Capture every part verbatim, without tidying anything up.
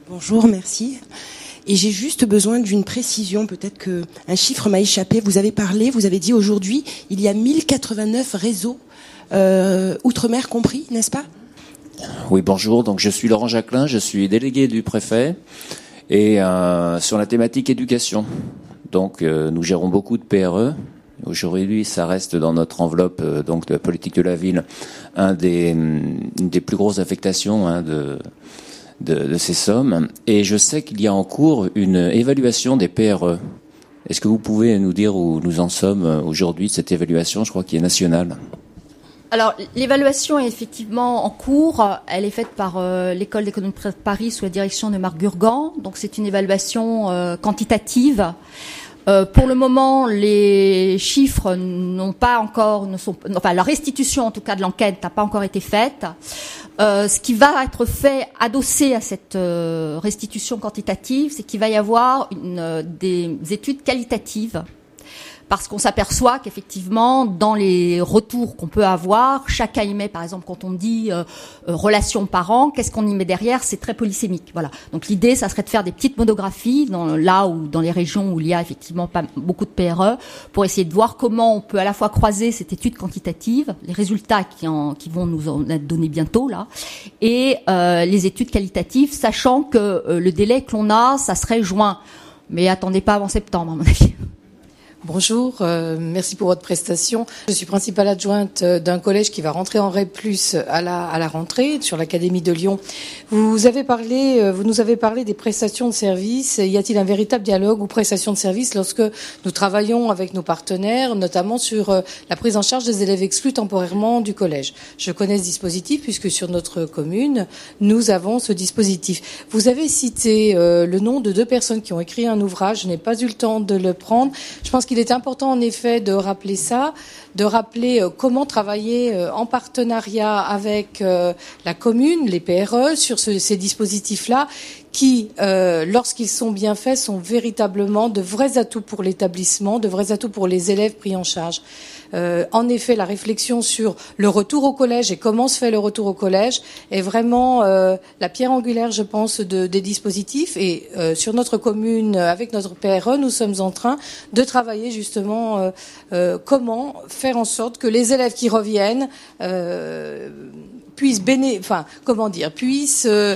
Bonjour, merci. Et j'ai juste besoin d'une précision, peut-être qu'un chiffre m'a échappé. Vous avez parlé, vous avez dit aujourd'hui, il y a mille quatre-vingt-neuf réseaux, euh, outre-mer compris, n'est-ce pas ? Oui, bonjour. Donc je suis Laurent Jacquelin, je suis délégué du préfet et euh, sur la thématique éducation. Donc euh, nous gérons beaucoup de P R E. Aujourd'hui, ça reste dans notre enveloppe euh, donc de la politique de la ville un des une des plus grosses affectations hein, de De, de ces sommes, et je sais qu'il y a en cours une évaluation des P R E. Est-ce que vous pouvez nous dire où nous en sommes aujourd'hui de cette évaluation, je crois, qui est nationale ? Alors, l'évaluation est effectivement en cours. Elle est faite par euh, l'École d'économie de Paris sous la direction de Marc Gurgan. Donc, c'est une évaluation euh, quantitative. Euh, pour le moment, les chiffres n'ont pas encore, ne sont, enfin, la restitution en tout cas de l'enquête n'a pas encore été faite. Euh, ce qui va être fait, adossé à cette euh, restitution quantitative, c'est qu'il va y avoir une, euh, des études qualitatives. Parce qu'on s'aperçoit qu'effectivement, dans les retours qu'on peut avoir, chacun y met, par exemple, quand on dit euh, euh, relations parents, qu'est-ce qu'on y met derrière ? C'est très polysémique. Voilà. Donc l'idée, ça serait de faire des petites monographies dans, là où dans les régions où il y a effectivement pas beaucoup de P R E, pour essayer de voir comment on peut à la fois croiser cette étude quantitative, les résultats qui, en, qui vont nous en être donnés bientôt là, et euh, les études qualitatives, sachant que euh, le délai que l'on a, ça serait juin. Mais attendez pas avant septembre, à mon avis. Bonjour, euh, merci pour votre prestation. Je suis principale adjointe d'un collège qui va rentrer en REP plus, à la, à la rentrée, sur l'Académie de Lyon. Vous avez parlé, vous nous avez parlé des prestations de services. Y a-t-il un véritable dialogue ou prestations de services lorsque nous travaillons avec nos partenaires, notamment sur la prise en charge des élèves exclus temporairement du collège ? Je connais ce dispositif puisque sur notre commune, nous avons ce dispositif. Vous avez cité euh, le nom de deux personnes qui ont écrit un ouvrage. Je n'ai pas eu le temps de le prendre. Je pense qu'il est important en effet de rappeler ça, de rappeler euh, comment travailler euh, en partenariat avec euh, la commune, les P R E, sur ce, ces dispositifs-là qui, euh, lorsqu'ils sont bien faits, sont véritablement de vrais atouts pour l'établissement, de vrais atouts pour les élèves pris en charge. Euh, en effet, la réflexion sur le retour au collège et comment se fait le retour au collège est vraiment euh, la pierre angulaire, je pense, de, des dispositifs. Et euh, sur notre commune, avec notre P R E, nous sommes en train de travailler justement euh, euh, comment faire en sorte que les élèves qui reviennent euh, puissent béné, enfin, comment dire, puissent euh,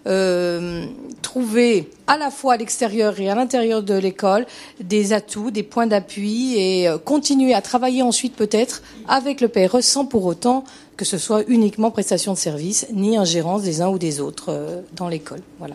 euh, trouver à la fois à l'extérieur et à l'intérieur de l'école des atouts, des points d'appui et euh, continuer à travailler ensuite peut-être avec le P R E sans pour autant que ce soit uniquement prestation de service ni ingérence des uns ou des autres euh, dans l'école. Voilà.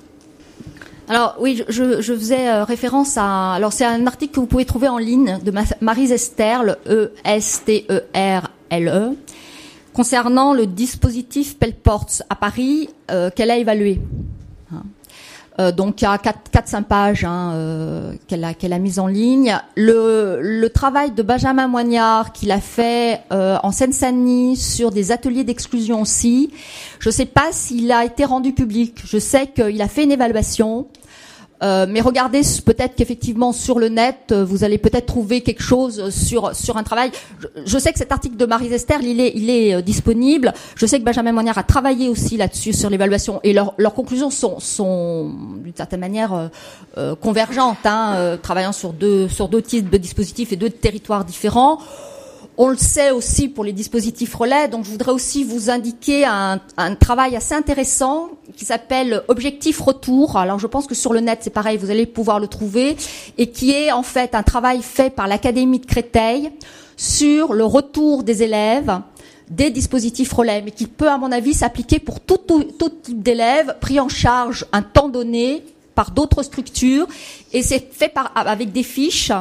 Alors oui, je, je faisais euh, référence à... Alors c'est un article que vous pouvez trouver en ligne de Maryse Esterle, E S T E R L E, concernant le dispositif Pelports à Paris euh, qu'elle a évalué. Hein. Euh, donc il y a quatre cinq pages hein, euh, qu'elle a qu'elle a mises en ligne. Le, le travail de Benjamin Moignard qu'il a fait euh, en Seine-Saint-Denis sur des ateliers d'exclusion aussi. Je ne sais pas s'il a été rendu public. Je sais qu'il a fait une évaluation. Euh, mais regardez, peut-être qu'effectivement sur le net, vous allez peut-être trouver quelque chose sur sur un travail. Je, je sais que cet article de Maryse Esterle, il est il est euh, disponible. Je sais que Benjamin Moignard a travaillé aussi là-dessus sur l'évaluation et leurs leurs conclusions sont sont d'une certaine manière euh, euh, convergentes, hein, euh, travaillant sur deux sur deux types de dispositifs et deux territoires différents. On le sait aussi pour les dispositifs relais, donc je voudrais aussi vous indiquer un, un travail assez intéressant qui s'appelle Objectif Retour. Alors je pense que sur le net c'est pareil, vous allez pouvoir le trouver, et qui est en fait un travail fait par l'Académie de Créteil sur le retour des élèves des dispositifs relais, mais qui peut à mon avis s'appliquer pour tout, tout, tout type d'élèves pris en charge un temps donné par d'autres structures, et c'est fait par, avec des fiches.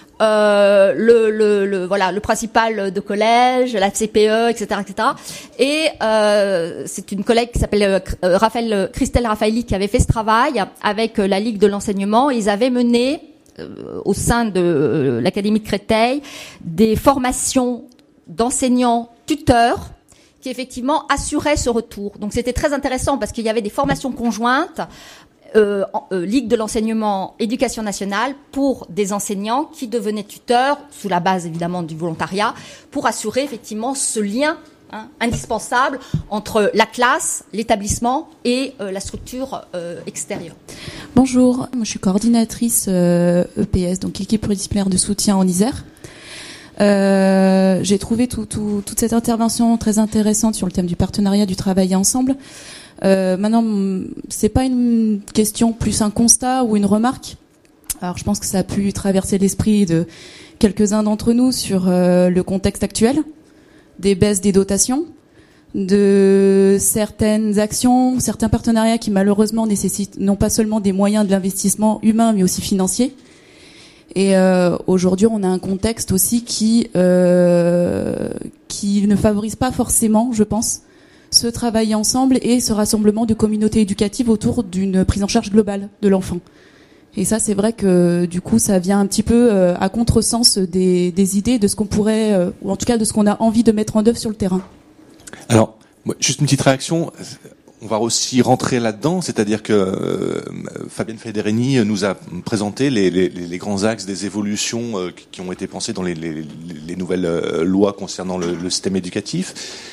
Euh, le, le, le, voilà, le principal de collège, la C P E, et cetera, et cetera. Et euh, c'est une collègue qui s'appelle euh, Raphaël, Christelle Raffaelli qui avait fait ce travail avec euh, la Ligue de l'enseignement. Ils avaient mené euh, au sein de euh, l'Académie de Créteil des formations d'enseignants tuteurs qui effectivement assuraient ce retour. Donc c'était très intéressant parce qu'il y avait des formations conjointes. Euh, euh, Ligue de l'enseignement, éducation nationale, pour des enseignants qui devenaient tuteurs, sous la base évidemment du volontariat, pour assurer effectivement ce lien hein, indispensable entre la classe, l'établissement et euh, la structure euh, extérieure. Bonjour, moi je suis coordinatrice euh, E P S, donc équipe pluridisciplinaire de soutien en Isère. Euh, j'ai trouvé tout, tout, toute cette intervention très intéressante sur le thème du partenariat, du travail ensemble. Euh, maintenant, c'est pas une question, plus un constat ou une remarque. Alors, je pense que ça a pu traverser l'esprit de quelques-uns d'entre nous sur euh, le contexte actuel, des baisses des dotations, de certaines actions, certains partenariats qui malheureusement nécessitent non pas seulement des moyens de l'investissement humain, mais aussi financier. Et euh, aujourd'hui, on a un contexte aussi qui euh, qui ne favorise pas forcément, je pense, ce travail ensemble et ce rassemblement de communautés éducatives autour d'une prise en charge globale de l'enfant. Et ça, c'est vrai que du coup, ça vient un petit peu euh, à contresens des, des idées de ce qu'on pourrait, euh, ou en tout cas de ce qu'on a envie de mettre en œuvre sur le terrain. Alors, juste une petite réaction. On va aussi rentrer là-dedans, c'est-à-dire que euh, Fabienne Federini nous a présenté les, les, les grands axes des évolutions euh, qui ont été pensées dans les, les, les nouvelles euh, lois concernant le, le système éducatif.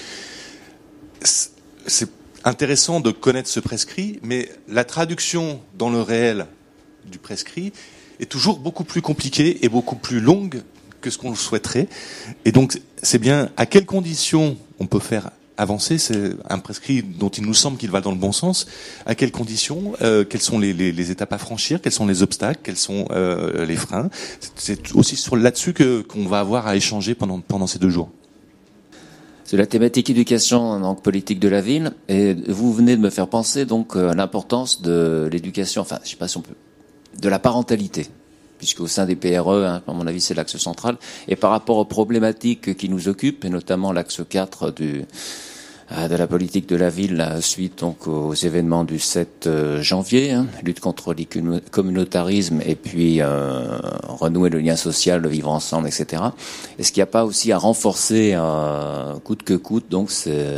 C'est intéressant de connaître ce prescrit, mais la traduction dans le réel du prescrit est toujours beaucoup plus compliquée et beaucoup plus longue que ce qu'on le souhaiterait. Et donc, c'est bien à quelles conditions on peut faire avancer, c'est un prescrit dont il nous semble qu'il va dans le bon sens. À quelles conditions, euh, quelles sont les, les, les étapes à franchir, quels sont les obstacles, quels sont euh, les freins. C'est aussi sur là-dessus que qu'on va avoir à échanger pendant pendant ces deux jours. C'est la thématique éducation, donc politique de la ville, et vous venez de me faire penser donc à l'importance de l'éducation, enfin, je sais pas si on peut, de la parentalité, puisqu'au sein des P R E, hein, à mon avis, c'est l'axe central, et par rapport aux problématiques qui nous occupent, et notamment l'axe quatre du de la politique de la ville, suite donc aux événements du sept janvier, hein, lutte contre le communautarisme et puis euh, renouer le lien social, le vivre ensemble, et cetera. Est-ce qu'il n'y a pas aussi à renforcer, euh, coûte que coûte, donc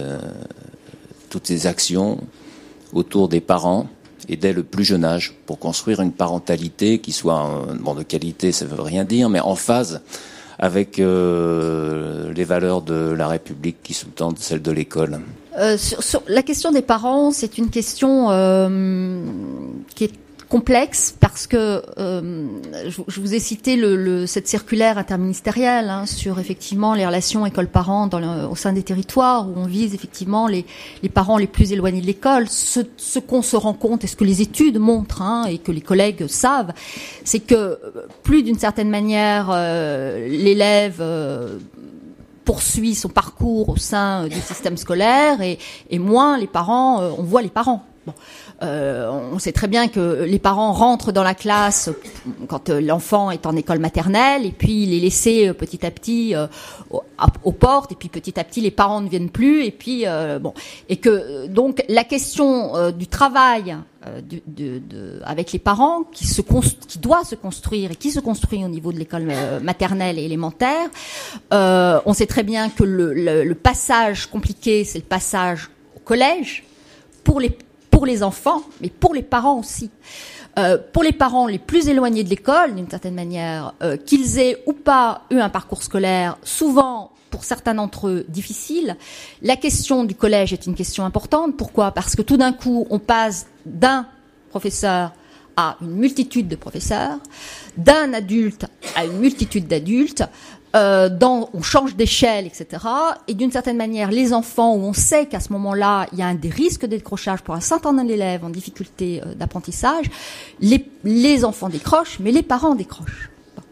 toutes ces actions autour des parents et dès le plus jeune âge pour construire une parentalité qui soit, euh, bon, de qualité, ça veut rien dire, mais en phase avec euh, les valeurs de la République qui sous-tendent celles de l'école. Euh, sur, sur la question des parents, c'est une question euh, qui est complexe parce que euh, je, je vous ai cité le, le, cette circulaire interministérielle hein, sur effectivement les relations école-parents dans le, au sein des territoires où on vise effectivement les, les parents les plus éloignés de l'école. Ce, ce qu'on se rend compte et ce que les études montrent hein, et que les collègues savent, c'est que plus d'une certaine manière euh, l'élève euh, poursuit son parcours au sein du système scolaire et, et moins les parents, euh, on voit les parents. Bon. Euh, on sait très bien que les parents rentrent dans la classe quand l'enfant est en école maternelle et puis il est laissé petit à petit euh, aux, aux portes et puis petit à petit les parents ne viennent plus et puis euh, bon et que donc la question euh, du travail euh, de, de, de, avec les parents qui se qui doit se construire et qui se construit au niveau de l'école euh, maternelle et élémentaire, euh, on sait très bien que le, le, le passage compliqué c'est le passage au collège pour les pour les enfants, mais pour les parents aussi. Euh, pour les parents les plus éloignés de l'école, d'une certaine manière, euh, qu'ils aient ou pas eu un parcours scolaire, souvent, pour certains d'entre eux, difficile, la question du collège est une question importante. Pourquoi ? Parce que tout d'un coup, on passe d'un professeur à une multitude de professeurs, d'un adulte à une multitude d'adultes, Euh, dans, on change d'échelle, et cetera. Et d'une certaine manière, les enfants, où on sait qu'à ce moment-là, il y a un des risques de décrochage pour un certain nombre d'élèves en difficulté euh, d'apprentissage, les, les enfants décrochent, mais les parents décrochent.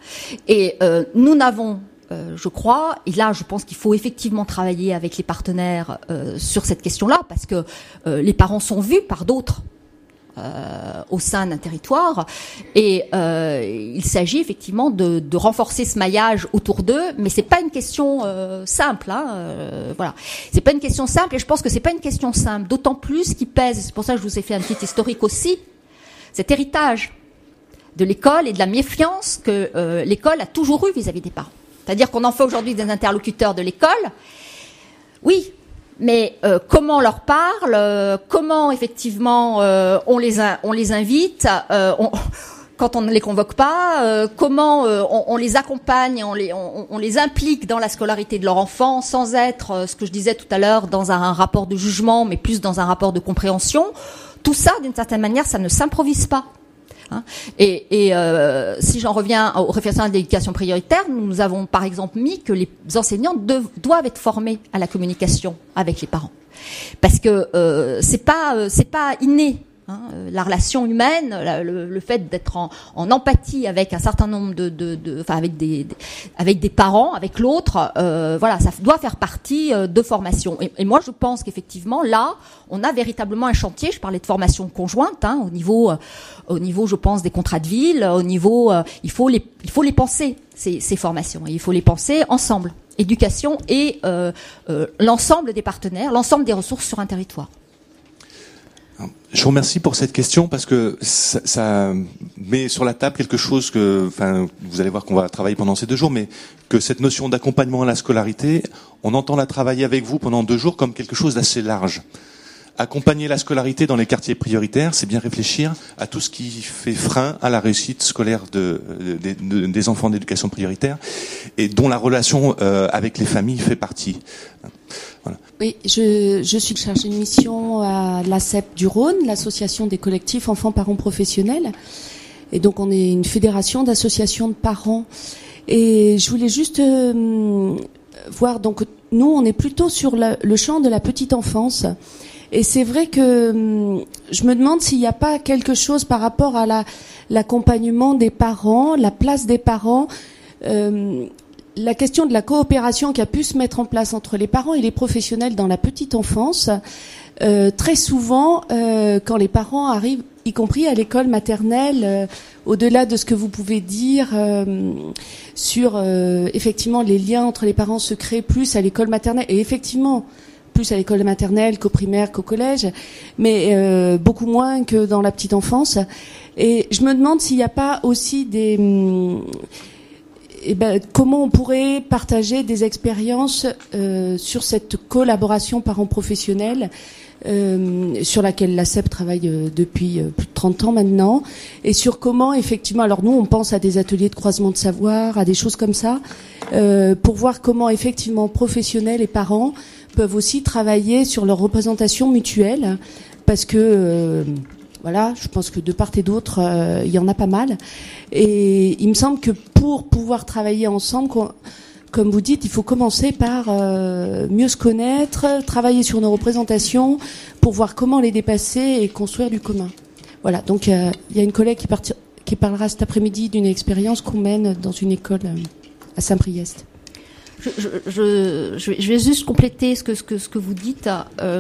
Et euh, nous n'avons, euh, je crois, et là, je pense qu'il faut effectivement travailler avec les partenaires euh, sur cette question-là, parce que euh, les parents sont vus par d'autres. Euh, au sein d'un territoire et euh, il s'agit effectivement de, de renforcer ce maillage autour d'eux, mais c'est pas une question euh, simple, hein, euh, voilà, c'est pas une question simple et je pense que c'est pas une question simple, d'autant plus qu'il pèse, c'est pour ça que je vous ai fait un petit historique aussi, cet héritage de l'école et de la méfiance que euh, l'école a toujours eu vis-à-vis des parents, c'est-à-dire qu'on en fait aujourd'hui des interlocuteurs de l'école, oui. Mais euh, comment on leur parle, euh, comment effectivement euh, on les a, on les invite, euh, on, quand on ne les convoque pas, euh, comment euh, on, on les accompagne, on les, on, on les implique dans la scolarité de leur enfant, sans être, euh, ce que je disais tout à l'heure, dans un, un rapport de jugement, mais plus dans un rapport de compréhension. Tout ça, d'une certaine manière, ça ne s'improvise pas. Hein. Et, et euh, si j'en reviens au référentiel d'éducation prioritaire, nous avons par exemple mis que les enseignants de, doivent être formés à la communication avec les parents, parce que euh, c'est pas euh, c'est pas inné. Hein, la relation humaine, la, le, le fait d'être en, en empathie avec un certain nombre de, de, de enfin avec des, des, avec des parents, avec l'autre, euh, voilà, ça doit faire partie euh, de formation. Et, et moi, je pense qu'effectivement, là, on a véritablement un chantier. Je parlais de formation conjointe, hein, au niveau, euh, au niveau, je pense, des contrats de ville, au niveau, euh, il faut les, il faut les penser ces, ces formations. Et il faut les penser ensemble, éducation et euh, euh, l'ensemble des partenaires, l'ensemble des ressources sur un territoire. Je vous remercie pour cette question parce que ça, ça met sur la table quelque chose que, enfin, vous allez voir qu'on va travailler pendant ces deux jours, mais que cette notion d'accompagnement à la scolarité, on entend la travailler avec vous pendant deux jours comme quelque chose d'assez large. Accompagner la scolarité dans les quartiers prioritaires, c'est bien réfléchir à tout ce qui fait frein à la réussite scolaire de, de, de, des enfants d'éducation prioritaire et dont la relation euh, avec les familles fait partie. Voilà. Oui, je, je suis chargée de mission à l'A C E P du Rhône, l'association des collectifs enfants parents professionnels. Et donc on est une fédération d'associations de parents. Et je voulais juste euh, voir, donc nous on est plutôt sur la, le champ de la petite enfance. Et c'est vrai que hum, je me demande s'il n'y a pas quelque chose par rapport à la, l'accompagnement des parents, la place des parents, euh, la question de la coopération qui a pu se mettre en place entre les parents et les professionnels dans la petite enfance. Euh, très souvent, euh, quand les parents arrivent, y compris à l'école maternelle, euh, au-delà de ce que vous pouvez dire euh, sur euh, effectivement les liens entre les parents se créent plus à l'école maternelle, et effectivement plus à l'école maternelle qu'au primaire, qu'au collège, mais euh, beaucoup moins que dans la petite enfance. Et je me demande s'il n'y a pas aussi des... Hum, eh ben, comment on pourrait partager des expériences euh, sur cette collaboration parents professionnels euh, sur laquelle l'A C E P travaille euh, depuis euh, plus de trente ans maintenant, et sur comment effectivement, alors nous on pense à des ateliers de croisement de savoir, à des choses comme ça, euh, pour voir comment effectivement professionnels et parents peuvent aussi travailler sur leur représentation mutuelle, parce que euh, voilà, je pense que de part et d'autre, euh, il y en a pas mal. Et il me semble que pour pouvoir travailler ensemble, comme vous dites, il faut commencer par euh, mieux se connaître, travailler sur nos représentations, pour voir comment les dépasser et construire du commun. Voilà, donc euh, il y a une collègue qui, parti, qui parlera cet après-midi d'une expérience qu'on mène dans une école euh, à Saint-Priest. Je, je, je, je vais juste compléter ce que, ce que, ce que vous dites euh,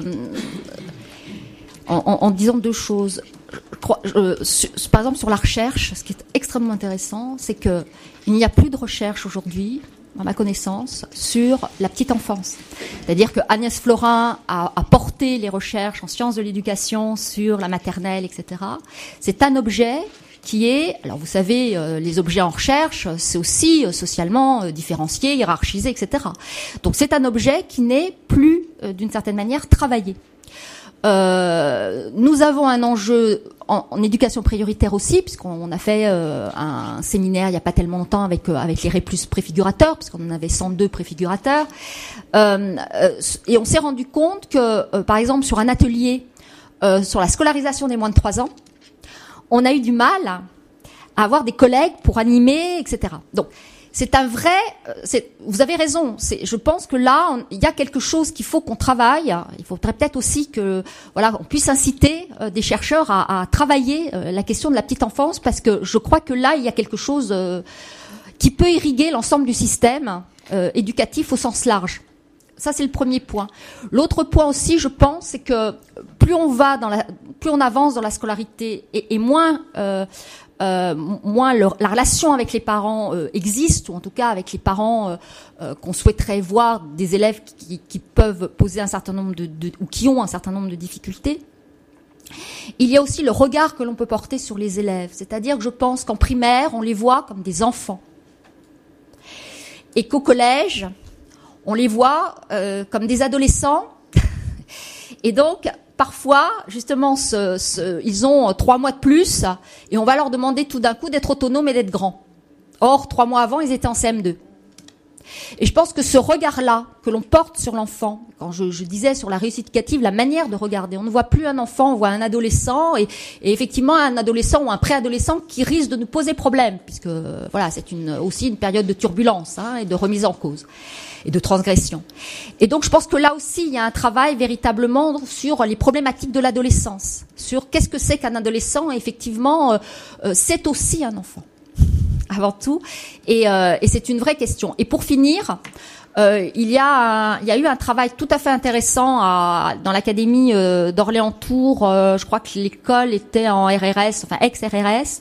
en, en, en disant deux choses. Je crois, je, sur, par exemple, sur la recherche, ce qui est extrêmement intéressant, c'est que il n'y a plus de recherche aujourd'hui, à ma connaissance, sur la petite enfance. C'est-à-dire que Agnès Florin a, a porté les recherches en sciences de l'éducation sur la maternelle, et cetera. C'est un objet qui est, alors vous savez, euh, les objets en recherche, c'est aussi euh, socialement euh, différencié, hiérarchisé, et cetera. Donc c'est un objet qui n'est plus, euh, d'une certaine manière, travaillé. Euh, nous avons un enjeu en, en éducation prioritaire aussi, puisqu'on a fait euh, un séminaire il n'y a pas tellement longtemps avec euh, avec les REPLUS préfigurateurs, puisqu'on en avait cent deux préfigurateurs, euh, euh, et on s'est rendu compte que, euh, par exemple, sur un atelier euh, sur la scolarisation des moins de trois ans, on a eu du mal à avoir des collègues pour animer, et cetera. Donc, c'est un vrai... C'est, vous avez raison. C'est, je pense que là, on, il y a quelque chose qu'il faut qu'on travaille. Il faudrait peut-être aussi que, voilà, on puisse inciter euh, des chercheurs à, à travailler euh, la question de la petite enfance, parce que je crois que là, il y a quelque chose euh, qui peut irriguer l'ensemble du système euh, éducatif au sens large. Ça, c'est le premier point. L'autre point aussi, je pense, c'est que plus on va dans la, plus on avance dans la scolarité, et, et moins, euh, euh, moins le, la relation avec les parents euh, existe, ou en tout cas avec les parents euh, euh, qu'on souhaiterait voir, des élèves qui, qui peuvent poser un certain nombre de, de, ou qui ont un certain nombre de difficultés. Il y a aussi le regard que l'on peut porter sur les élèves. C'est-à-dire que je pense qu'en primaire, on les voit comme des enfants, et qu'au collège, on les voit euh, comme des adolescents. Et donc, parfois, justement, ce, ce, ils ont trois mois de plus et on va leur demander tout d'un coup d'être autonomes et d'être grands. Or, trois mois avant, ils étaient en C M deux. Et je pense que ce regard-là que l'on porte sur l'enfant, quand je, je disais sur la réussite éducative, la manière de regarder, on ne voit plus un enfant, on voit un adolescent et, et effectivement un adolescent ou un préadolescent qui risque de nous poser problème, puisque voilà, c'est une, aussi une période de turbulence hein, et de remise en cause et de transgression. Et donc je pense que là aussi il y a un travail véritablement sur les problématiques de l'adolescence, sur qu'est-ce que c'est qu'un adolescent. Et effectivement, euh, euh, c'est aussi un enfant. Avant tout, et, euh, et c'est une vraie question. Et pour finir, euh, il y a un, il y a eu un travail tout à fait intéressant à, dans l'académie euh, d'Orléans-Tours. Euh, je crois que l'école était en R R S, enfin ex-R R S,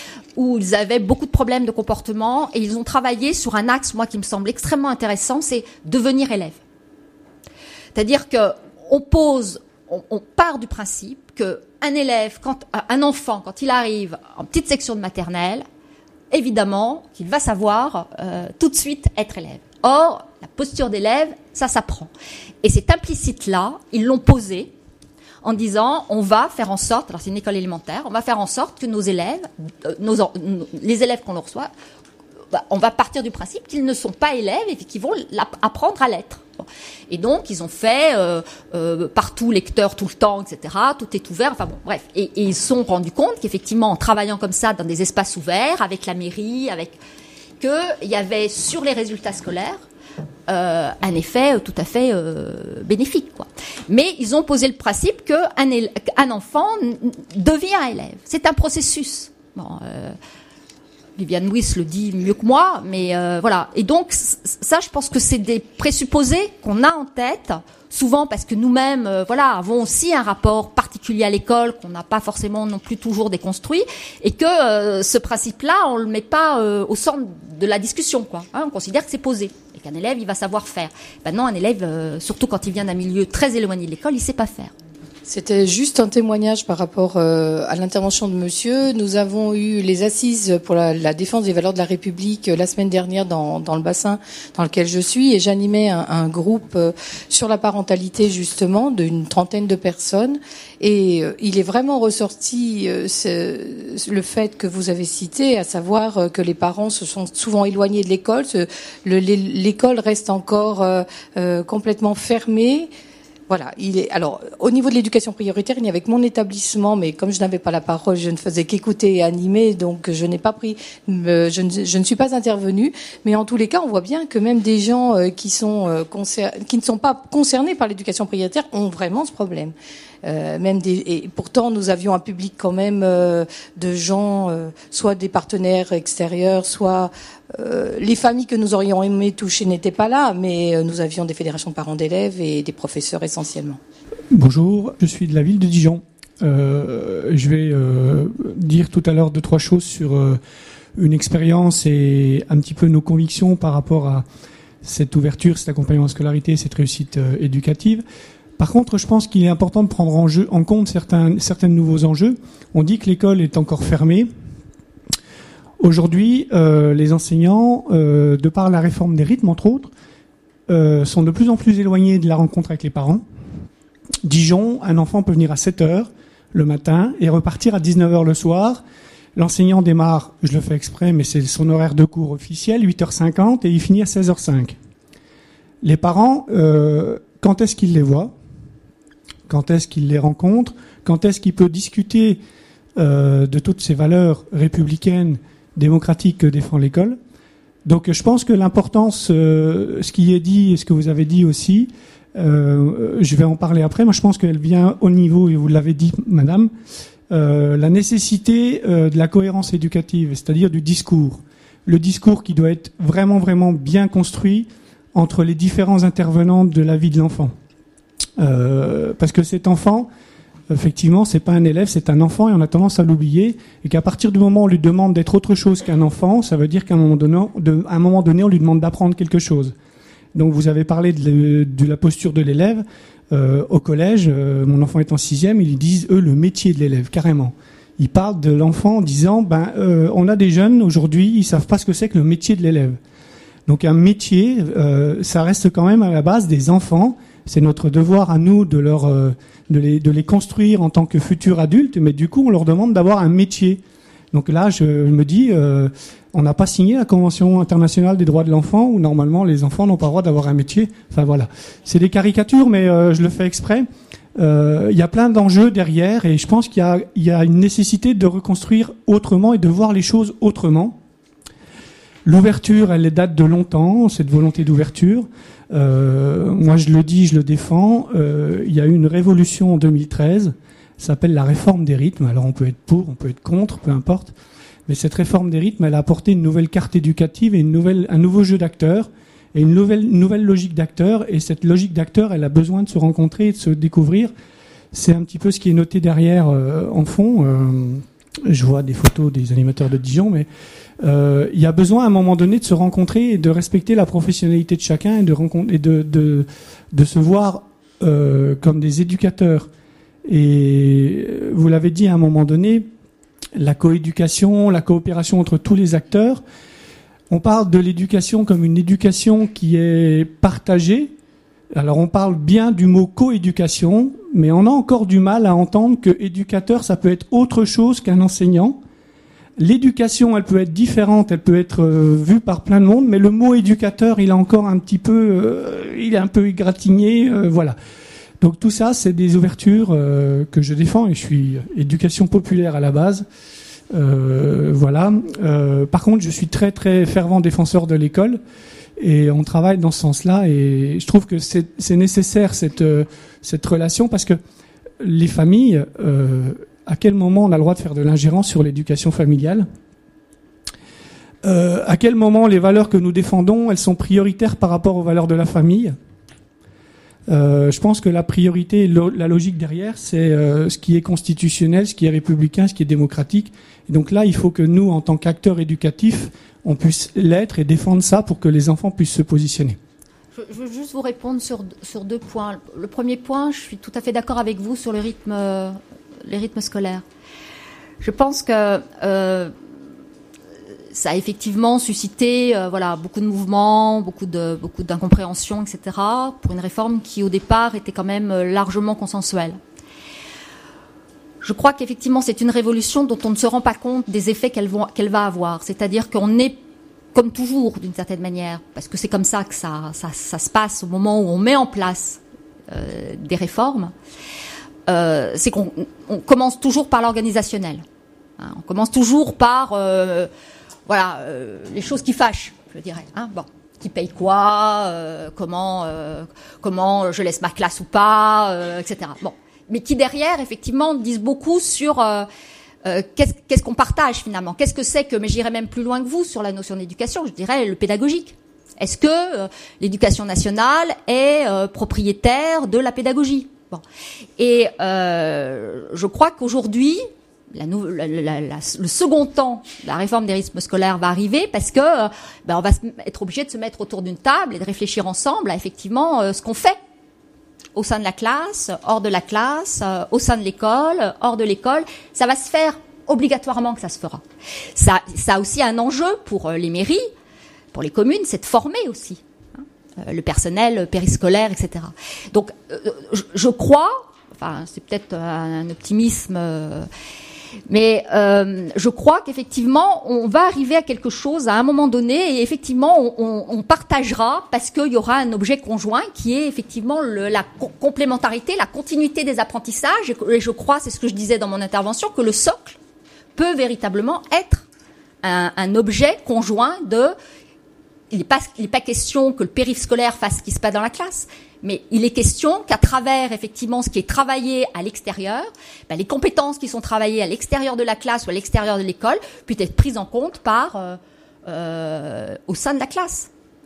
où ils avaient beaucoup de problèmes de comportement et ils ont travaillé sur un axe, moi, qui me semble extrêmement intéressant, c'est devenir élève. C'est-à-dire que on pose, on, on part du principe que un élève, quand un enfant, quand il arrive en petite section de maternelle, évidemment qu'il va savoir euh, tout de suite être élève. Or, la posture d'élève, ça s'apprend. Et cet implicite-là, ils l'ont posé en disant, on va faire en sorte, alors c'est une école élémentaire, on va faire en sorte que nos élèves, euh, nos, les élèves qu'on leur reçoit, bah, on va partir du principe qu'ils ne sont pas élèves et qu'ils vont apprendre à l'être. Et donc, ils ont fait euh, euh, partout lecteur tout le temps, et cetera. Tout est ouvert. Enfin bon, bref. Et, et ils se sont rendus compte qu'effectivement, en travaillant comme ça dans des espaces ouverts, avec la mairie, avec qu'il y avait sur les résultats scolaires euh, un effet tout à fait euh, bénéfique, quoi. Mais ils ont posé le principe qu'un un enfant devient élève. C'est un processus. Bon. Euh, Viviane Louis le dit mieux que moi, mais euh, voilà. Et donc, ça, je pense que c'est des présupposés qu'on a en tête, souvent parce que nous-mêmes, euh, voilà, avons aussi un rapport particulier à l'école qu'on n'a pas forcément non plus toujours déconstruit, et que euh, ce principe-là, on le met pas euh, au centre de la discussion, quoi. Hein, on considère que c'est posé et qu'un élève, il va savoir faire. Ben non, un élève, euh, surtout quand il vient d'un milieu très éloigné de l'école, il sait pas faire. C'était juste un témoignage par rapport euh, à l'intervention de monsieur. Nous avons eu les assises pour la, la défense des valeurs de la République euh, la semaine dernière dans, dans le bassin dans lequel je suis, et j'animais un, un groupe euh, sur la parentalité, justement, d'une trentaine de personnes. Et euh, il est vraiment ressorti euh, ce, le fait que vous avez cité, à savoir euh, que les parents se sont souvent éloignés de l'école. Ce, le, l'école reste encore euh, euh, complètement fermée. Voilà, il est. Alors, au niveau de l'éducation prioritaire, il n'y avait que mon établissement, mais comme je n'avais pas la parole, je ne faisais qu'écouter et animer, donc je n'ai pas pris, euh, je, ne, je ne suis pas intervenue. Mais en tous les cas, on voit bien que même des gens euh, qui sont euh, concer- qui ne sont pas concernés par l'éducation prioritaire ont vraiment ce problème. Euh, même des, et pourtant nous avions un public quand même euh, de gens, euh, soit des partenaires extérieurs, soit euh, les familles que nous aurions aimé toucher n'étaient pas là, mais euh, nous avions des fédérations de parents d'élèves et des professeurs essentiellement. Bonjour, je suis de la ville de Dijon. Euh, je vais euh, dire tout à l'heure deux trois choses sur euh, une expérience et un petit peu nos convictions par rapport à cette ouverture, cet accompagnement en scolarité, cette réussite euh, éducative. Par contre, je pense qu'il est important de prendre en, jeu, en compte certains, certains nouveaux enjeux. On dit que l'école est encore fermée. Aujourd'hui, euh, les enseignants, euh, de par la réforme des rythmes, entre autres, euh, sont de plus en plus éloignés de la rencontre avec les parents. Dijon, un enfant peut venir à sept heures le matin et repartir à dix-neuf heures le soir. L'enseignant démarre, je le fais exprès, mais c'est son horaire de cours officiel, huit heures cinquante, et il finit à seize heures cinq. Les parents, euh, quand est-ce qu'ils les voient ? Quand est-ce qu'il les rencontre? Quand est-ce qu'il peut discuter euh, de toutes ces valeurs républicaines, démocratiques que défend l'école? Donc je pense que l'importance, euh, ce qui est dit et ce que vous avez dit aussi, euh, je vais en parler après, moi je pense qu'elle vient au niveau, et vous l'avez dit madame, euh, la nécessité euh, de la cohérence éducative, c'est-à-dire du discours. Le discours qui doit être vraiment, vraiment bien construit entre les différents intervenants de la vie de l'enfant. Euh, parce que cet enfant, effectivement, c'est pas un élève, c'est un enfant, et on a tendance à l'oublier, et qu'à partir du moment où on lui demande d'être autre chose qu'un enfant, ça veut dire qu'à un moment donné, de, à un moment donné, on lui demande d'apprendre quelque chose. Donc, vous avez parlé de, de la posture de l'élève. Euh, au collège, euh, mon enfant est en sixième, ils disent eux le métier de l'élève, carrément. Ils parlent de l'enfant en disant, ben, euh, on a des jeunes aujourd'hui, ils savent pas ce que c'est que le métier de l'élève. Donc, un métier, euh, ça reste quand même à la base des enfants. C'est notre devoir à nous de leur euh, de les, de les construire en tant que futurs adultes, mais du coup, on leur demande d'avoir un métier. Donc là, je me dis, euh, on n'a pas signé la Convention internationale des droits de l'enfant, où normalement les enfants n'ont pas le droit d'avoir un métier. Enfin voilà, c'est des caricatures, mais euh, je le fais exprès. Euh, il y a plein d'enjeux derrière, et je pense qu'il y a, il y a une nécessité de reconstruire autrement et de voir les choses autrement. L'ouverture, elle date de longtemps, cette volonté d'ouverture. Euh, moi, je le dis, je le défends. Euh, il y a eu une révolution en deux mille treize, ça s'appelle la réforme des rythmes. Alors, on peut être pour, on peut être contre, peu importe. Mais cette réforme des rythmes, elle a apporté une nouvelle carte éducative et une nouvelle, un nouveau jeu d'acteurs et une nouvelle, une nouvelle logique d'acteurs. Et cette logique d'acteurs, elle a besoin de se rencontrer et de se découvrir. C'est un petit peu ce qui est noté derrière, euh, en fond. Euh, je vois des photos des animateurs de Dijon, mais euh, il y a besoin à un moment donné de se rencontrer et de respecter la professionnalité de chacun et de rencontrer, et de, de, de se voir euh, comme des éducateurs. Et vous l'avez dit à un moment donné, la coéducation, la coopération entre tous les acteurs. On parle de l'éducation comme une éducation qui est partagée. Alors on parle bien du mot coéducation, mais on a encore du mal à entendre que éducateur, ça peut être autre chose qu'un enseignant. L'éducation, elle peut être différente, elle peut être euh, vue par plein de monde, mais le mot éducateur, il est encore un petit peu, euh, il est un peu égratigné, euh, voilà. Donc tout ça, c'est des ouvertures euh, que je défends, et je suis éducation populaire à la base. Euh, voilà. Euh, par contre, je suis très très fervent défenseur de l'école, et on travaille dans ce sens-là. Et je trouve que c'est, c'est nécessaire cette cette relation, parce que les familles, euh, à quel moment on a le droit de faire de l'ingérence sur l'éducation familiale ? euh, À quel moment les valeurs que nous défendons, elles sont prioritaires par rapport aux valeurs de la famille ? Euh, je pense que la priorité, la logique derrière, c'est euh, ce qui est constitutionnel, ce qui est républicain, ce qui est démocratique. Et donc là, il faut que nous, en tant qu'acteurs éducatifs, on puisse l'être et défendre ça pour que les enfants puissent se positionner. Je, je veux juste vous répondre sur, sur deux points. Le premier point, je suis tout à fait d'accord avec vous sur le rythme, euh, les rythmes scolaires. Je pense que euh, ça a effectivement suscité euh, voilà, beaucoup de mouvements, beaucoup, de, beaucoup d'incompréhension, et cetera, pour une réforme qui, au départ, était quand même largement consensuelle. Je crois qu'effectivement, c'est une révolution dont on ne se rend pas compte des effets qu'elle, vont, qu'elle va avoir. C'est-à-dire qu'on est, comme toujours, d'une certaine manière, parce que c'est comme ça que ça, ça, ça se passe au moment où on met en place euh, des réformes, euh, c'est qu'on on commence toujours par l'organisationnel. Hein, on commence toujours par... Euh, Voilà, euh, les choses qui fâchent, je dirais. Hein, bon, qui paye quoi, euh, comment, euh, comment je laisse ma classe ou pas, euh, et cetera. Bon, mais qui derrière, effectivement, disent beaucoup sur euh, euh, qu'est-ce, qu'est-ce qu'on partage finalement. Qu'est-ce que c'est que, mais j'irais même plus loin que vous sur la notion d'éducation. Je dirais le pédagogique. Est-ce que euh, l'éducation nationale est euh, propriétaire de la pédagogie ? Bon, et euh, je crois qu'aujourd'hui. La, la, la, la, le second temps de la réforme des rythmes scolaires va arriver parce que euh, ben on va être obligé de se mettre autour d'une table et de réfléchir ensemble à effectivement euh, ce qu'on fait au sein de la classe, hors de la classe, euh, au sein de l'école, hors de l'école. Ça va se faire obligatoirement que ça se fera. Ça, ça a aussi un enjeu pour euh, les mairies, pour les communes, c'est de former aussi hein, euh, le personnel périscolaire, et cetera. Donc, euh, je, je crois, enfin, c'est peut-être un optimisme. Euh, Mais euh, je crois qu'effectivement, on va arriver à quelque chose à un moment donné et effectivement, on, on, on partagera parce qu'il y aura un objet conjoint qui est effectivement le, la co- complémentarité, la continuité des apprentissages. Et je crois, c'est ce que je disais dans mon intervention, que le socle peut véritablement être un, un objet conjoint de... Il n'est pas, il n'est pas question que le périscolaire fasse ce qui se passe dans la classe, mais il est question qu'à travers effectivement ce qui est travaillé à l'extérieur, ben, les compétences qui sont travaillées à l'extérieur de la classe ou à l'extérieur de l'école puissent être prises en compte par euh, euh, au sein de la classe.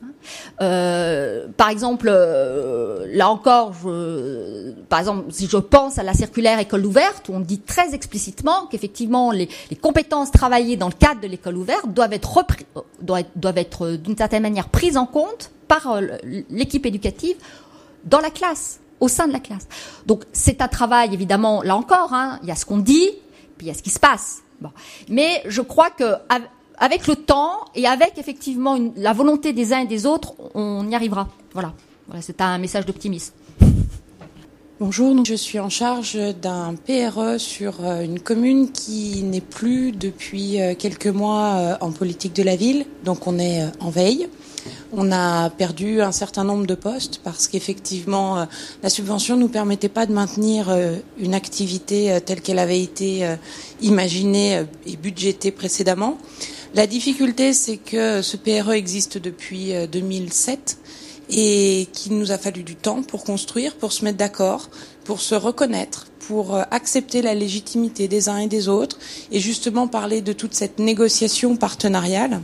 Euh, par exemple, euh, là encore, je, par exemple, si je pense à la circulaire école ouverte, où on dit très explicitement qu'effectivement les, les compétences travaillées dans le cadre de l'école ouverte doivent être repris, doivent, doivent être d'une certaine manière prises en compte par l'équipe éducative dans la classe, au sein de la classe. Donc c'est un travail évidemment, là encore, hein, il y a ce qu'on dit, puis il y a ce qui se passe. Bon, mais je crois que avec le temps et avec effectivement une, la volonté des uns et des autres, on y arrivera. Voilà. Voilà, c'est un message d'optimisme. Bonjour, donc je suis en charge d'un P R E sur une commune qui n'est plus depuis quelques mois en politique de la ville, donc on est en veille. On a perdu un certain nombre de postes parce qu'effectivement la subvention ne nous permettait pas de maintenir une activité telle qu'elle avait été imaginée et budgétée précédemment. La difficulté, c'est que ce P R E existe depuis deux mille sept et qu'il nous a fallu du temps pour construire, pour se mettre d'accord, pour se reconnaître, pour accepter la légitimité des uns et des autres et justement parler de toute cette négociation partenariale.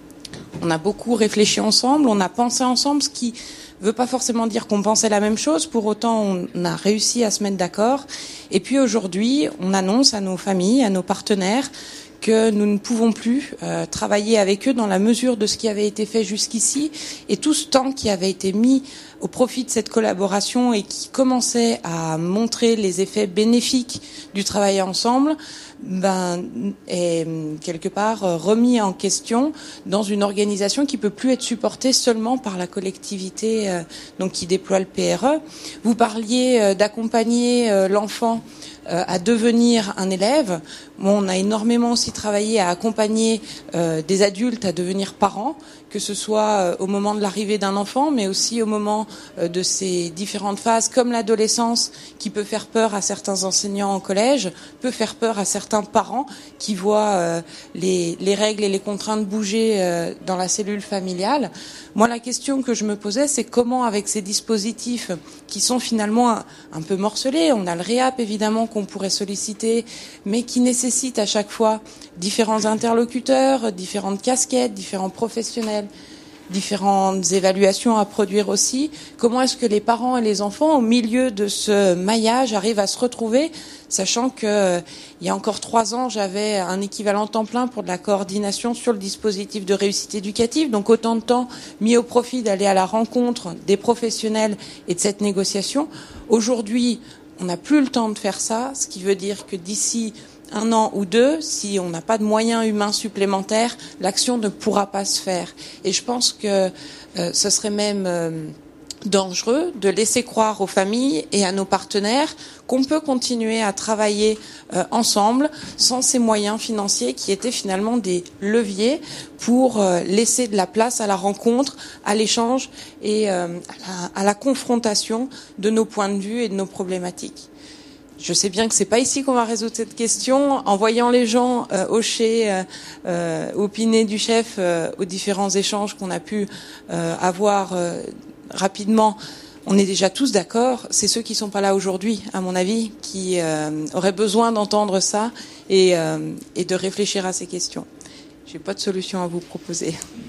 On a beaucoup réfléchi ensemble, on a pensé ensemble, ce qui ne veut pas forcément dire qu'on pensait la même chose, pour autant on a réussi à se mettre d'accord. Et puis aujourd'hui, on annonce à nos familles, à nos partenaires, que nous ne pouvons plus euh, travailler avec eux dans la mesure de ce qui avait été fait jusqu'ici et tout ce temps qui avait été mis au profit de cette collaboration et qui commençait à montrer les effets bénéfiques du travail ensemble, ben, est quelque part remis en question dans une organisation qui peut plus être supportée seulement par la collectivité euh, donc qui déploie le P R E. Vous parliez euh, d'accompagner euh, l'enfant euh, à devenir un élève. Bon, on a énormément aussi travaillé à accompagner euh, des adultes à devenir parents, que ce soit euh, au moment de l'arrivée d'un enfant, mais aussi au moment euh, de ces différentes phases, comme l'adolescence, qui peut faire peur à certains enseignants en collège, peut faire peur à certains parents qui voient euh, les, les règles et les contraintes bouger euh, dans la cellule familiale. Moi, la question que je me posais, c'est comment, avec ces dispositifs qui sont finalement un, un peu morcelés, on a le réap évidemment qu'on pourrait solliciter, mais qui nécessite à chaque fois différents interlocuteurs, différentes casquettes, différents professionnels, différentes évaluations à produire aussi. Comment est-ce que les parents et les enfants, au milieu de ce maillage, arrivent à se retrouver, sachant que euh, il y a encore trois ans, j'avais un équivalent temps plein pour de la coordination sur le dispositif de réussite éducative, donc autant de temps mis au profit d'aller à la rencontre des professionnels et de cette négociation. Aujourd'hui, on n'a plus le temps de faire ça, ce qui veut dire que d'ici un an ou deux, si on n'a pas de moyens humains supplémentaires, l'action ne pourra pas se faire. Et je pense que euh, ce serait même euh, dangereux de laisser croire aux familles et à nos partenaires qu'on peut continuer à travailler euh, ensemble sans ces moyens financiers qui étaient finalement des leviers pour euh, laisser de la place à la rencontre, à l'échange et euh, à, la, à la confrontation de nos points de vue et de nos problématiques. Je sais bien que c'est pas ici qu'on va résoudre cette question. En voyant les gens euh, hocher, euh, euh, opiner du chef euh, aux différents échanges qu'on a pu euh, avoir euh, rapidement, on est déjà tous d'accord. C'est ceux qui sont pas là aujourd'hui, à mon avis, qui euh, auraient besoin d'entendre ça et, euh, et de réfléchir à ces questions. J'ai pas de solution à vous proposer.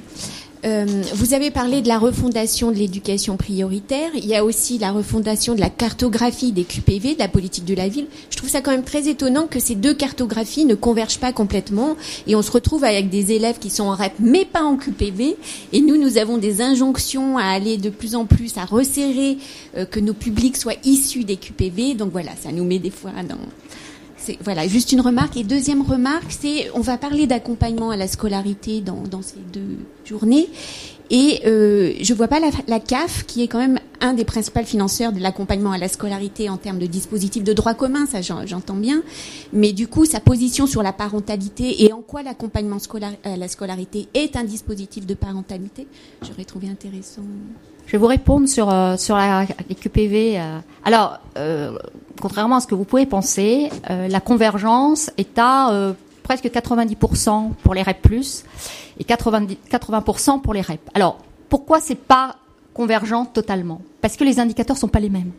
Euh, vous avez parlé de la refondation de l'éducation prioritaire. Il y a aussi la refondation de la cartographie des Q P V, de la politique de la ville. Je trouve ça quand même très étonnant que ces deux cartographies ne convergent pas complètement et on se retrouve avec des élèves qui sont en R E P mais pas en Q P V. Et nous, nous avons des injonctions à aller de plus en plus, à resserrer euh, que nos publics soient issus des Q P V. Donc voilà, ça nous met des fois dans... C'est, voilà, juste une remarque. Et deuxième remarque, c'est on va parler d'accompagnement à la scolarité dans, dans ces deux journées. Et euh, je vois pas la, la C A F, qui est quand même un des principaux financeurs de l'accompagnement à la scolarité en termes de dispositifs de droit commun, ça j'en, j'entends bien. Mais du coup, sa position sur la parentalité et en quoi l'accompagnement scolar, à la scolarité est un dispositif de parentalité, j'aurais trouvé intéressant. Je vais vous répondre sur euh, sur la, les Q P V. Euh. Alors, euh, contrairement à ce que vous pouvez penser, euh, la convergence est à euh, presque quatre-vingt-dix pour cent pour les R E P plus, et quatre-vingts, quatre-vingts pour cent pour les R E P. Alors, pourquoi c'est pas convergent totalement ? Parce que les indicateurs sont pas les mêmes.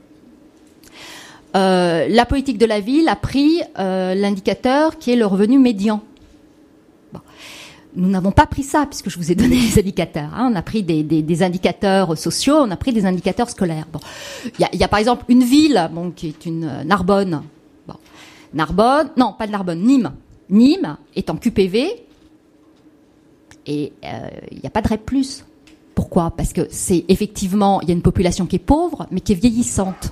Euh, la politique de la ville a pris euh, l'indicateur qui est le revenu médian. Bon. Nous n'avons pas pris ça, puisque je vous ai donné les indicateurs. Hein. On a pris des, des, des indicateurs sociaux, on a pris des indicateurs scolaires. Bon, il y a, y a par exemple une ville, bon, qui est une euh, Narbonne. Bon, Narbonne, non, pas de Narbonne, Nîmes. Nîmes est en Q P V et il euh, n'y a pas de R E P plus. Pourquoi ? Parce que c'est effectivement, il y a une population qui est pauvre, mais qui est vieillissante.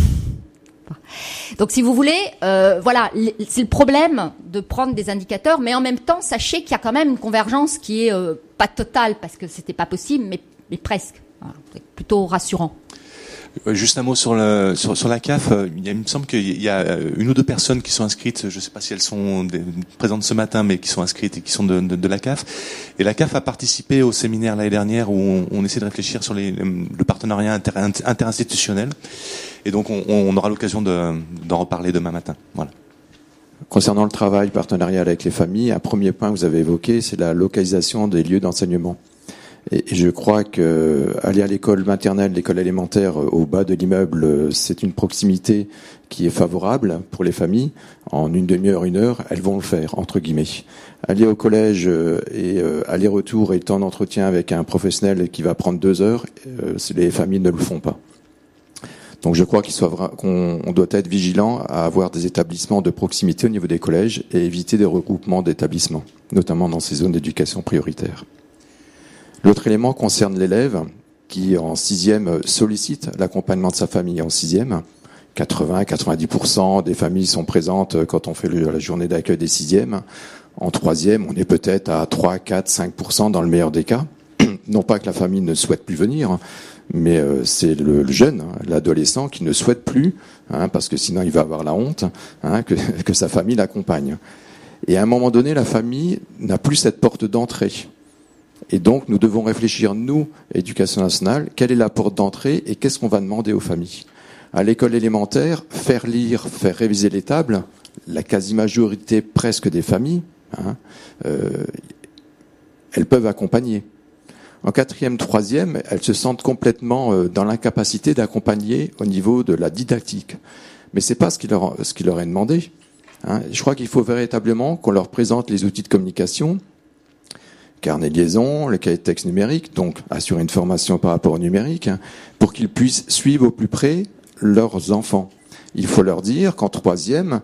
Donc, si vous voulez, euh, voilà, c'est le problème de prendre des indicateurs, mais en même temps, sachez qu'il y a quand même une convergence qui est euh, pas totale parce que c'était pas possible, mais, mais presque. Voilà, c'est plutôt rassurant. Juste un mot sur, le, sur, sur la C A F. Il, y a, il me semble qu'il y a une ou deux personnes qui sont inscrites, je ne sais pas si elles sont des, présentes ce matin, mais qui sont inscrites et qui sont de, de, de la C A F. Et la C A F a participé au séminaire l'année dernière où on, on essaie de réfléchir sur les, le partenariat inter, interinstitutionnel. Et donc on, on aura l'occasion de, d'en reparler demain matin. Voilà. Concernant le travail partenarial avec les familles, un premier point que vous avez évoqué, c'est la localisation des lieux d'enseignement. Et je crois que aller à l'école maternelle, l'école élémentaire au bas de l'immeuble, c'est une proximité qui est favorable pour les familles. En une demi-heure, une heure, elles vont le faire, entre guillemets. Aller au collège et aller-retour et temps d'entretien avec un professionnel qui va prendre deux heures, les familles ne le font pas. Donc je crois qu'il soit, qu'on on doit être vigilant à avoir des établissements de proximité au niveau des collèges et éviter des regroupements d'établissements, notamment dans ces zones d'éducation prioritaire. L'autre élément concerne l'élève qui, en sixième, sollicite l'accompagnement de sa famille en sixième. quatre-vingts à quatre-vingt-dix pour cent des familles sont présentes quand on fait le, la journée d'accueil des sixièmes. En troisième, on est peut-être à trois, quatre, cinq pour cent dans le meilleur des cas. Non pas que la famille ne souhaite plus venir, mais euh, c'est le, le jeune, hein, l'adolescent qui ne souhaite plus, hein, parce que sinon il va avoir la honte, hein, que, que sa famille l'accompagne. Et à un moment donné, la famille n'a plus cette porte d'entrée. Et donc, nous devons réfléchir, nous, Éducation nationale, quelle est la porte d'entrée et qu'est-ce qu'on va demander aux familles. À l'école élémentaire, faire lire, faire réviser les tables, la quasi-majorité presque des familles, hein, euh, elles peuvent accompagner. En quatrième, troisième, elles se sentent complètement euh, dans l'incapacité d'accompagner au niveau de la didactique. Mais c'est pas ce qui leur, ce qui leur est demandé. Hein. Je crois qu'il faut véritablement qu'on leur présente les outils de communication, carnet de liaison, le cahier de texte numérique, donc assurer une formation par rapport au numérique, hein, pour qu'ils puissent suivre au plus près leurs enfants. Il faut leur dire qu'en troisième,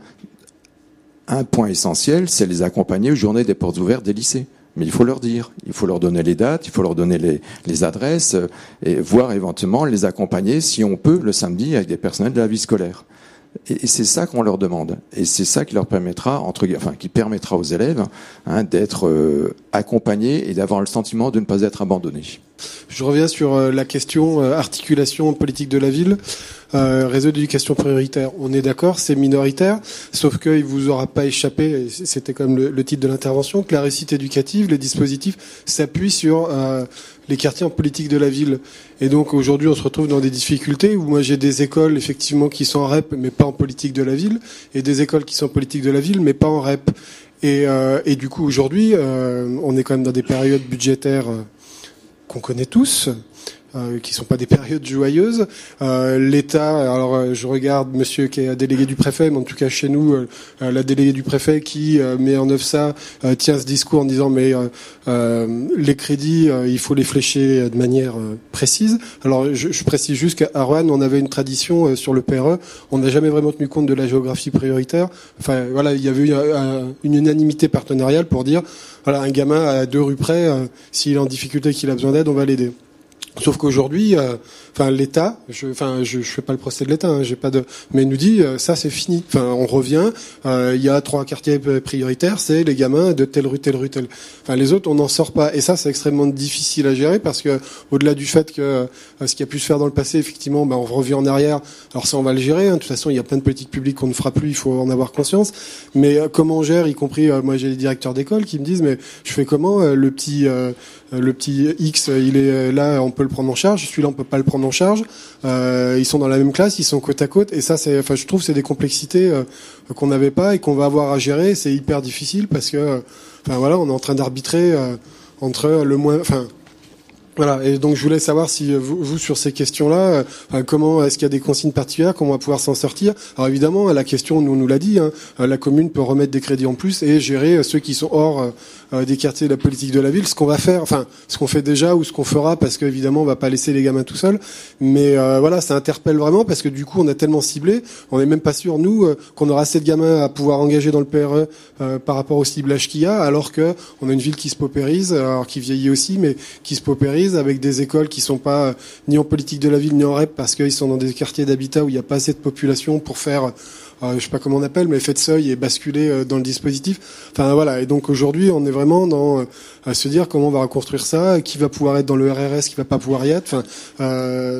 un point essentiel, c'est les accompagner aux journées des portes ouvertes des lycées. Mais il faut leur dire, il faut leur donner les dates, il faut leur donner les, les adresses, et voire éventuellement les accompagner, si on peut, le samedi avec des personnels de la vie scolaire. Et c'est ça qu'on leur demande, et c'est ça qui leur permettra, entre, enfin, qui permettra aux élèves, hein, d'être euh, accompagnés et d'avoir le sentiment de ne pas être abandonnés. Je reviens sur euh, la question euh, articulation politique de la ville, euh, réseau d'éducation prioritaire. On est d'accord, c'est minoritaire, sauf qu'il vous aura pas échappé, et c'était comme le, le titre de l'intervention, que la réussite éducative, les dispositifs s'appuient sur euh, les quartiers en politique de la ville. Et donc aujourd'hui, on se retrouve dans des difficultés où moi j'ai des écoles effectivement qui sont en R E P mais pas en politique de la ville, et des écoles qui sont en politique de la ville mais pas en R E P. Et, euh, et du coup aujourd'hui, euh, on est quand même dans des périodes budgétaires euh, qu'on connaît tous, euh, qui sont pas des périodes joyeuses. Euh, L'État, alors euh, je regarde monsieur qui est délégué du préfet, mais en tout cas chez nous, euh, la déléguée du préfet qui euh, met en œuvre ça, euh, tient ce discours en disant mais euh, euh, les crédits, euh, il faut les flécher de manière euh, précise. Alors je, je précise juste qu'à Roanne, on avait une tradition euh, sur le P R E, on n'a jamais vraiment tenu compte de la géographie prioritaire. Enfin voilà, il y avait eu un, une unanimité partenariale pour dire voilà, un gamin à deux rues près, euh, s'il est en difficulté, qu'il a besoin d'aide, on va l'aider. Sauf qu'aujourd'hui, euh, enfin l'État, je, enfin je, je fais pas le procès de l'État, hein, j'ai pas de, mais il nous dit euh, ça c'est fini. Enfin on revient, euh, il y a trois quartiers prioritaires, c'est les gamins de telle rue, telle rue, telle. Enfin les autres on n'en sort pas et ça c'est extrêmement difficile à gérer parce que au-delà du fait que euh, ce qui a pu se faire dans le passé, effectivement, ben on revient en arrière. Alors ça on va le gérer. Hein, de toute façon il y a plein de politiques publiques qu'on ne fera plus, il faut en avoir conscience. Mais euh, comment on gère, y compris euh, moi j'ai des directeurs d'école qui me disent mais je fais comment euh, le petit euh, le petit X il est là, on peut le prendre en charge, celui-là on peut pas le prendre en charge. Euh, ils sont dans la même classe, ils sont côte à côte, et ça, c'est, enfin, je trouve, c'est des complexités euh, qu'on n'avait pas et qu'on va avoir à gérer. C'est hyper difficile parce que, euh, enfin voilà, on est en train d'arbitrer euh, entre le moins, enfin. Voilà, et donc je voulais savoir si vous, vous sur ces questions-là, euh, comment est-ce qu'il y a des consignes particulières, comment on va pouvoir s'en sortir. Alors évidemment, la question, nous nous l'a dit, hein, la commune peut remettre des crédits en plus et gérer ceux qui sont hors euh, des quartiers de la politique de la ville. Ce qu'on va faire, enfin, ce qu'on fait déjà ou ce qu'on fera, parce qu'évidemment, on va pas laisser les gamins tout seuls. Mais euh, voilà, ça interpelle vraiment parce que du coup, on a tellement ciblé, on n'est même pas sûr nous euh, qu'on aura assez de gamins à pouvoir engager dans le P R E euh, par rapport au ciblage qu'il y a, alors que on a une ville qui se paupérise, alors qui vieillit aussi, mais qui se paupérise avec des écoles qui sont pas euh, ni en politique de la ville ni en R E P parce qu'ils sont dans des quartiers d'habitat où il n'y a pas assez de population pour faire, euh, je sais pas comment on appelle, mais effet de seuil et basculer euh, dans le dispositif. Enfin voilà, et donc aujourd'hui on est vraiment dans euh, à se dire comment on va reconstruire ça, qui va pouvoir être dans le R R S, qui va pas pouvoir y être. Enfin, euh,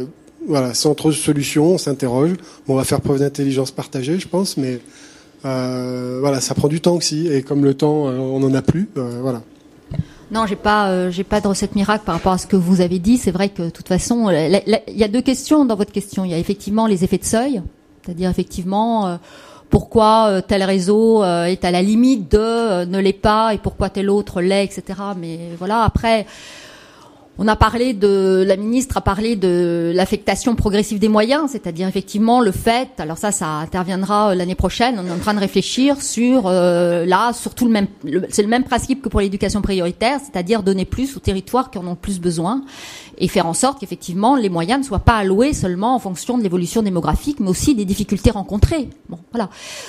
voilà, sans trop de solutions, on s'interroge. Bon, on va faire preuve d'intelligence partagée, je pense, mais euh, voilà, ça prend du temps aussi. Et comme le temps, euh, on n'en a plus, euh, voilà. Non, j'ai pas, euh, j'ai pas de recette miracle par rapport à ce que vous avez dit. C'est vrai que de toute façon, il y a deux questions dans votre question. Il y a effectivement les effets de seuil, c'est-à-dire effectivement euh, pourquoi euh, tel réseau euh, est à la limite de euh, ne l'est pas et pourquoi tel autre l'est, et cetera. Mais voilà, après. On a parlé de, la ministre a parlé de l'affectation progressive des moyens, c'est-à-dire effectivement le fait, alors ça, ça interviendra l'année prochaine, on est en train de réfléchir sur, euh, là, surtout le même, le, c'est le même principe que pour l'éducation prioritaire, c'est-à-dire donner plus aux territoires qui en ont plus besoin et faire en sorte qu'effectivement les moyens ne soient pas alloués seulement en fonction de l'évolution démographique, mais aussi des difficultés rencontrées. Bon, voilà.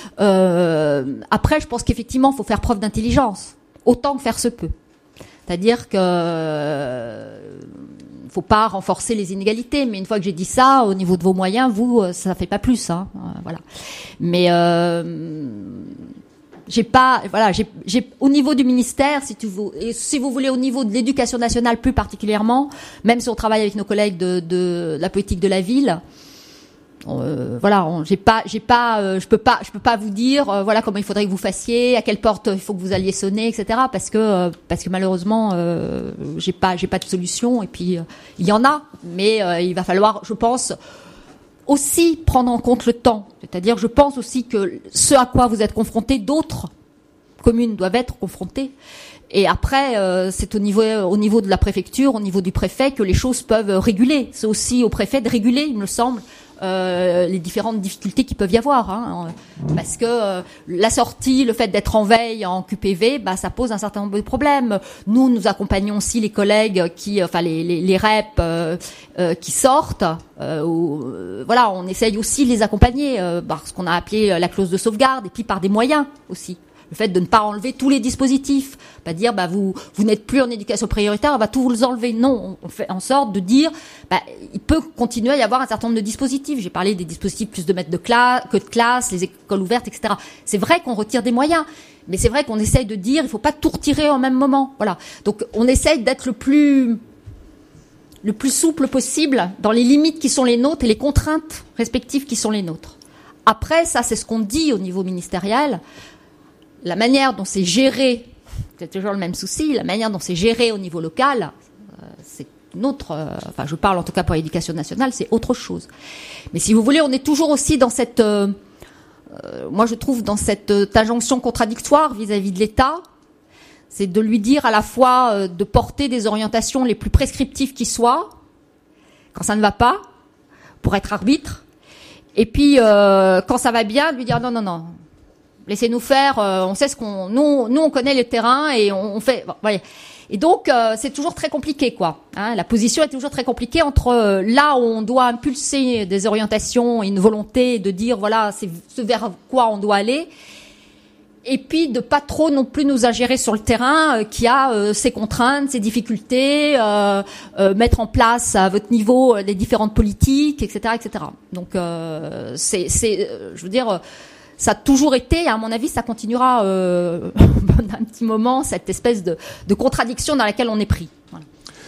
Euh, après, je pense qu'effectivement, il faut faire preuve d'intelligence, autant que faire se peut. C'est-à-dire que euh, faut pas renforcer les inégalités, mais une fois que j'ai dit ça, au niveau de vos moyens, vous, ça fait pas plus, hein, euh, voilà. Mais euh, j'ai pas, voilà, j'ai, j'ai au niveau du ministère, si tu veux, et si vous voulez, au niveau de l'éducation nationale plus particulièrement, même si on travaille avec nos collègues de, de la politique de la ville. Euh, voilà, on, j'ai pas, j'ai pas, euh, je peux pas, je peux pas vous dire, euh, voilà comment il faudrait que vous fassiez, à quelle porte il faut que vous alliez sonner, et cetera. Parce que, euh, parce que malheureusement, euh, j'ai pas, j'ai pas de solution. Et puis, euh, il y en a, mais euh, il va falloir, je pense, aussi prendre en compte le temps. C'est-à-dire, je pense aussi que ce à quoi vous êtes confrontés, d'autres communes doivent être confrontées. Et après, euh, c'est au niveau, au niveau de la préfecture, au niveau du préfet, que les choses peuvent réguler. C'est aussi au préfet de réguler, il me semble. Euh, les différentes difficultés qu'il peut y avoir, hein, parce que euh, la sortie, le fait d'être en veille en Q P V, bah ça pose un certain nombre de problèmes. Nous, nous accompagnons aussi les collègues qui, enfin les les, les reps euh, euh, qui sortent. Euh, où, euh, voilà, on essaye aussi de les accompagner euh, par ce qu'on a appelé la clause de sauvegarde, et puis par des moyens aussi. Le fait de ne pas enlever tous les dispositifs, pas dire bah vous vous n'êtes plus en éducation prioritaire, on va tout vous enlever. Non, on fait en sorte de dire bah il peut continuer à y avoir un certain nombre de dispositifs. J'ai parlé des dispositifs plus de maîtres de classe que de classe, les écoles ouvertes, et cetera. C'est vrai qu'on retire des moyens, mais c'est vrai qu'on essaye de dire il faut pas tout retirer en même moment. Voilà. Donc on essaye d'être le plus le plus souple possible dans les limites qui sont les nôtres et les contraintes respectives qui sont les nôtres. Après, ça c'est ce qu'on dit au niveau ministériel. La manière dont c'est géré, c'est toujours le même souci, la manière dont c'est géré au niveau local, euh, c'est une autre, euh, enfin je parle en tout cas pour l'éducation nationale, c'est autre chose. Mais si vous voulez, on est toujours aussi dans cette, euh, euh, moi je trouve dans cette euh, injonction contradictoire vis-à-vis de l'État, c'est de lui dire à la fois euh, de porter des orientations les plus prescriptives qui soient, quand ça ne va pas, pour être arbitre, et puis euh, quand ça va bien, de lui dire non, non, non. Laissez-nous faire, euh, on sait ce qu'on, nous, nous on connaît le terrain et on, on fait. Bon, voilà. Et donc euh, c'est toujours très compliqué, quoi. Hein, la position est toujours très compliquée entre euh, là où on doit impulser des orientations, et une volonté de dire voilà c'est ce vers quoi on doit aller, et puis de pas trop non plus nous ingérer sur le terrain euh, qui a euh, ses contraintes, ses difficultés, euh, euh, mettre en place à votre niveau euh, les différentes politiques, et cetera, et cetera. Donc euh, c'est, c'est, euh, je veux dire. Euh, Ça a toujours été, et à mon avis, ça continuera euh, un petit moment, cette espèce de, de contradiction dans laquelle on est pris. Voilà.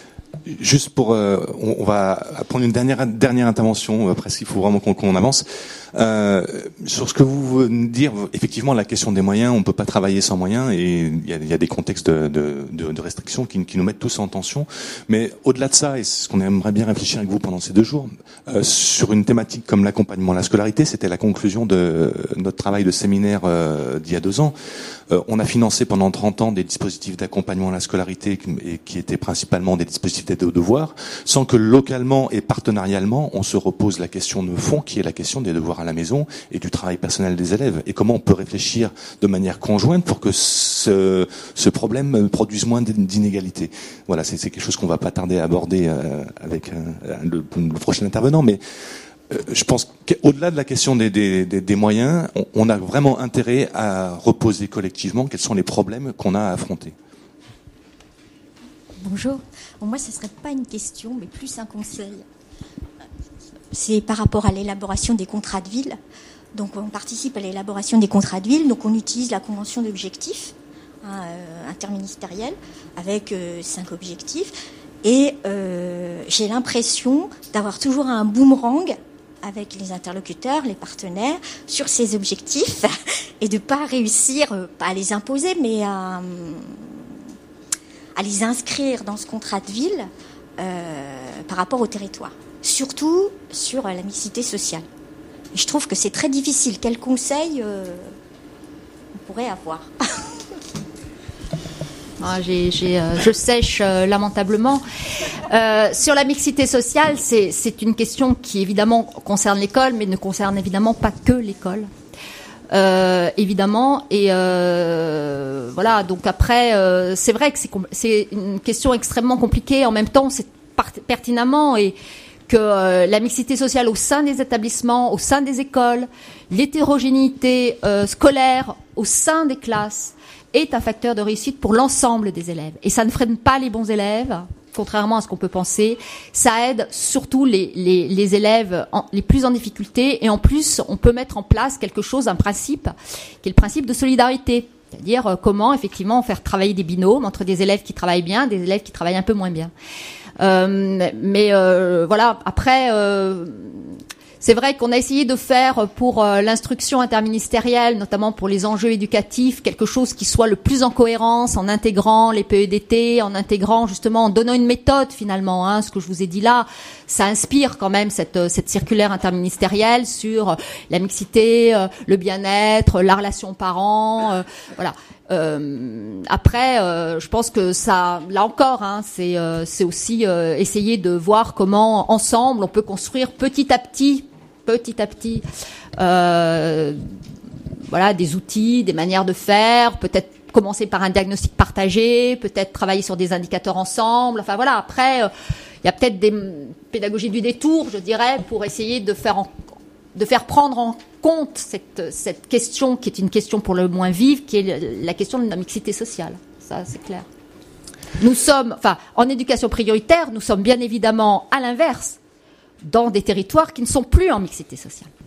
Juste pour, euh, on, on va prendre une dernière dernière intervention, parce qu'il faut vraiment qu'on, qu'on avance. Euh, sur ce que vous venez de dire, effectivement, la question des moyens, on peut pas travailler sans moyens, et il y a, y a des contextes de, de, de, de restrictions qui, qui nous mettent tous en tension. Mais au-delà de ça, et c'est ce qu'on aimerait bien réfléchir avec vous pendant ces deux jours, euh, sur une thématique comme l'accompagnement à la scolarité, c'était la conclusion de notre travail de séminaire euh, d'il y a deux ans. Euh, on a financé pendant trente ans des dispositifs d'accompagnement à la scolarité et qui étaient principalement des dispositifs d'aide aux devoirs, sans que localement et partenarialement, on se repose la question de fond, qui est la question des devoirs à la maison et du travail personnel des élèves. Et comment on peut réfléchir de manière conjointe pour que ce, ce problème produise moins d'inégalités. Voilà, c'est, c'est quelque chose qu'on va pas tarder à aborder euh, avec euh, le, le prochain intervenant, mais euh, je pense qu'au-delà de la question des, des, des, des moyens, on, on a vraiment intérêt à reposer collectivement quels sont les problèmes qu'on a à affronter. Bonjour. Bon, moi, ce ne serait pas une question, mais plus un conseil. C'est par rapport à l'élaboration des contrats de ville. Donc, on participe à l'élaboration des contrats de ville. Donc, on utilise la convention d'objectifs hein, euh, interministérielle avec euh, cinq objectifs. Et euh, j'ai l'impression d'avoir toujours un boomerang avec les interlocuteurs, les partenaires, sur ces objectifs et de pas réussir, euh, pas à les imposer, mais à, à les inscrire dans ce contrat de ville euh, par rapport au territoire. Surtout sur la mixité sociale. Et je trouve que c'est très difficile. Quel conseil euh, on pourrait avoir? Ah, j'ai, j'ai, euh, je sèche euh, lamentablement. Euh, sur la mixité sociale, c'est, c'est une question qui évidemment concerne l'école, mais ne concerne évidemment pas que l'école. Euh, évidemment, et euh, voilà. Donc après, euh, c'est vrai que c'est, c'est une question extrêmement compliquée. En même temps, c'est part- pertinemment et que euh, la mixité sociale au sein des établissements, au sein des écoles, l'hétérogénéité euh, scolaire au sein des classes est un facteur de réussite pour l'ensemble des élèves. Et ça ne freine pas les bons élèves, contrairement à ce qu'on peut penser. Ça aide surtout les, les, les élèves en, les plus en difficulté. Et en plus, on peut mettre en place quelque chose, un principe, qui est le principe de solidarité. C'est-à-dire euh, comment, effectivement, faire travailler des binômes entre des élèves qui travaillent bien et des élèves qui travaillent un peu moins bien. Euh, mais euh, voilà, après... Euh, C'est vrai qu'on a essayé de faire pour euh, l'instruction interministérielle, notamment pour les enjeux éducatifs, quelque chose qui soit le plus en cohérence, en intégrant les P E D T, en intégrant justement, en donnant une méthode finalement. Hein, ce que je vous ai dit là, ça inspire quand même cette, cette circulaire interministérielle sur la mixité, euh, le bien-être, la relation parents, euh, voilà. Euh, après, euh, je pense que ça, là encore, hein, c'est, euh, c'est aussi euh, essayer de voir comment ensemble on peut construire petit à petit, petit à petit, euh, voilà, des outils, des manières de faire. Peut-être commencer par un diagnostic partagé, peut-être travailler sur des indicateurs ensemble. Enfin voilà. Après, euh, il y a peut-être des pédagogies du détour, je dirais, pour essayer de faire en de faire prendre en compte cette, cette question qui est une question pour le moins vive, qui est la question de la mixité sociale. Ça, c'est clair. Nous sommes, enfin, en éducation prioritaire, nous sommes bien évidemment à l'inverse dans des territoires qui ne sont plus en mixité sociale.